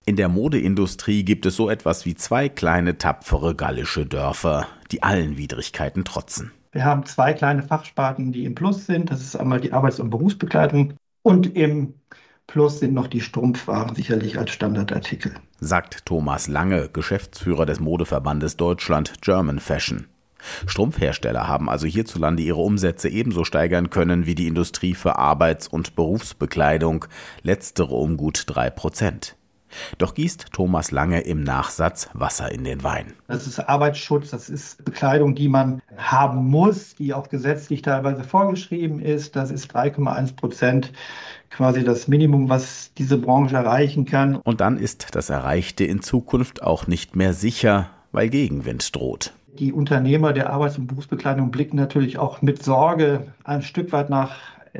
In der Modeindustrie gibt es so etwas wie 2 kleine, tapfere gallische Dörfer, die allen Widrigkeiten trotzen. Wir haben 2 kleine Fachsparten, die im Plus sind. Das ist einmal die Arbeits- und Berufsbekleidung und im Plus sind noch die Strumpfwaren sicherlich als Standardartikel. Sagt Thomas Lange, Geschäftsführer des Modeverbandes Deutschland German Fashion. Strumpfhersteller haben also hierzulande ihre Umsätze ebenso steigern können wie die Industrie für Arbeits- und Berufsbekleidung, letztere um gut 3%. Doch gießt Thomas Lange im Nachsatz Wasser in den Wein. Das ist Arbeitsschutz, das ist Bekleidung, die man haben muss, die auch gesetzlich teilweise vorgeschrieben ist. Das ist 3,1% quasi das Minimum, was diese Branche erreichen kann. Und dann ist das Erreichte in Zukunft auch nicht mehr sicher, weil Gegenwind droht. Die Unternehmer der Arbeits- und Berufsbekleidung blicken natürlich auch mit Sorge ein Stück weit nach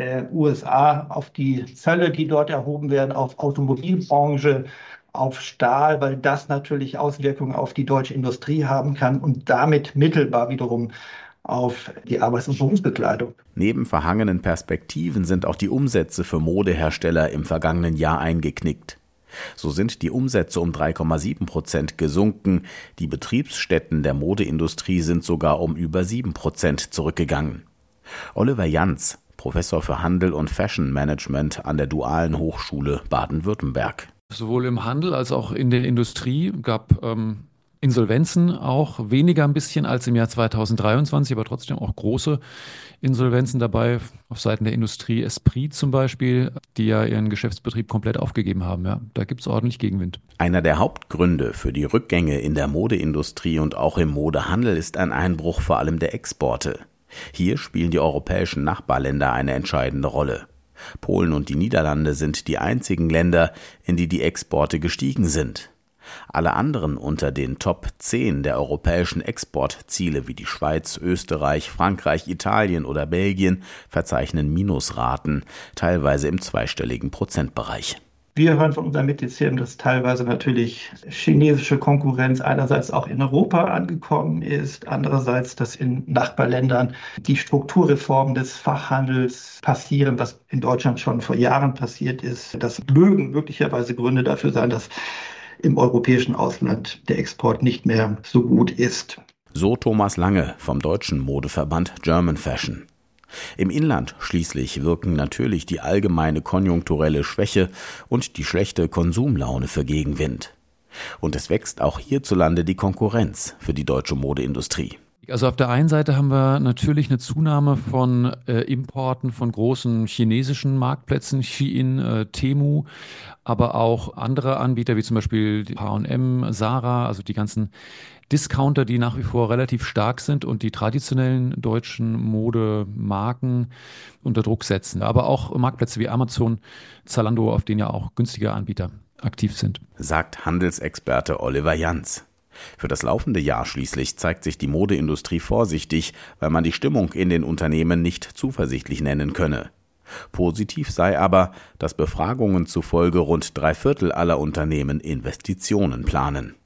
USA auf die Zölle, die dort erhoben werden, auf Automobilbranche, auf Stahl, weil das natürlich Auswirkungen auf die deutsche Industrie haben kann und damit mittelbar wiederum auf die Arbeits- und Berufsbekleidung. Neben verhangenen Perspektiven sind auch die Umsätze für Modehersteller im vergangenen Jahr eingeknickt. So sind die Umsätze um 3,7% gesunken, die Betriebsstätten der Modeindustrie sind sogar um über 7% zurückgegangen. Oliver Janz, Professor für Handel und Fashion Management an der Dualen Hochschule Baden-Württemberg. Sowohl im Handel als auch in der Industrie gab Insolvenzen, auch weniger ein bisschen als im Jahr 2023, aber trotzdem auch große Insolvenzen dabei auf Seiten der Industrie. Esprit zum Beispiel, die ja ihren Geschäftsbetrieb komplett aufgegeben haben. Ja, da gibt es ordentlich Gegenwind. Einer der Hauptgründe für die Rückgänge in der Modeindustrie und auch im Modehandel ist ein Einbruch vor allem der Exporte. Hier spielen die europäischen Nachbarländer eine entscheidende Rolle. Polen und die Niederlande sind die einzigen Länder, in die die Exporte gestiegen sind. Alle anderen unter den Top 10 der europäischen Exportziele wie die Schweiz, Österreich, Frankreich, Italien oder Belgien verzeichnen Minusraten, teilweise im zweistelligen Prozentbereich. Wir hören von unserem Mitgliedsfirmen, dass teilweise natürlich chinesische Konkurrenz einerseits auch in Europa angekommen ist, andererseits, dass in Nachbarländern die Strukturreformen des Fachhandels passieren, was in Deutschland schon vor Jahren passiert ist. Das mögen möglicherweise Gründe dafür sein, dass im europäischen Ausland der Export nicht mehr so gut ist. So Thomas Lange vom deutschen Modeverband German Fashion. Im Inland schließlich wirken natürlich die allgemeine konjunkturelle Schwäche und die schlechte Konsumlaune für Gegenwind. Und es wächst auch hierzulande die Konkurrenz für die deutsche Modeindustrie. Also auf der einen Seite haben wir natürlich eine Zunahme von Importen von großen chinesischen Marktplätzen, Shein, Temu, aber auch andere Anbieter wie zum Beispiel H&M, Zara, also die ganzen Discounter, die nach wie vor relativ stark sind und die traditionellen deutschen Modemarken unter Druck setzen. Aber auch Marktplätze wie Amazon, Zalando, auf denen ja auch günstige Anbieter aktiv sind. Sagt Handelsexperte Oliver Janz. Für das laufende Jahr schließlich zeigt sich die Modeindustrie vorsichtig, weil man die Stimmung in den Unternehmen nicht zuversichtlich nennen könne. Positiv sei aber, dass Befragungen zufolge rund 3/4 aller Unternehmen Investitionen planen.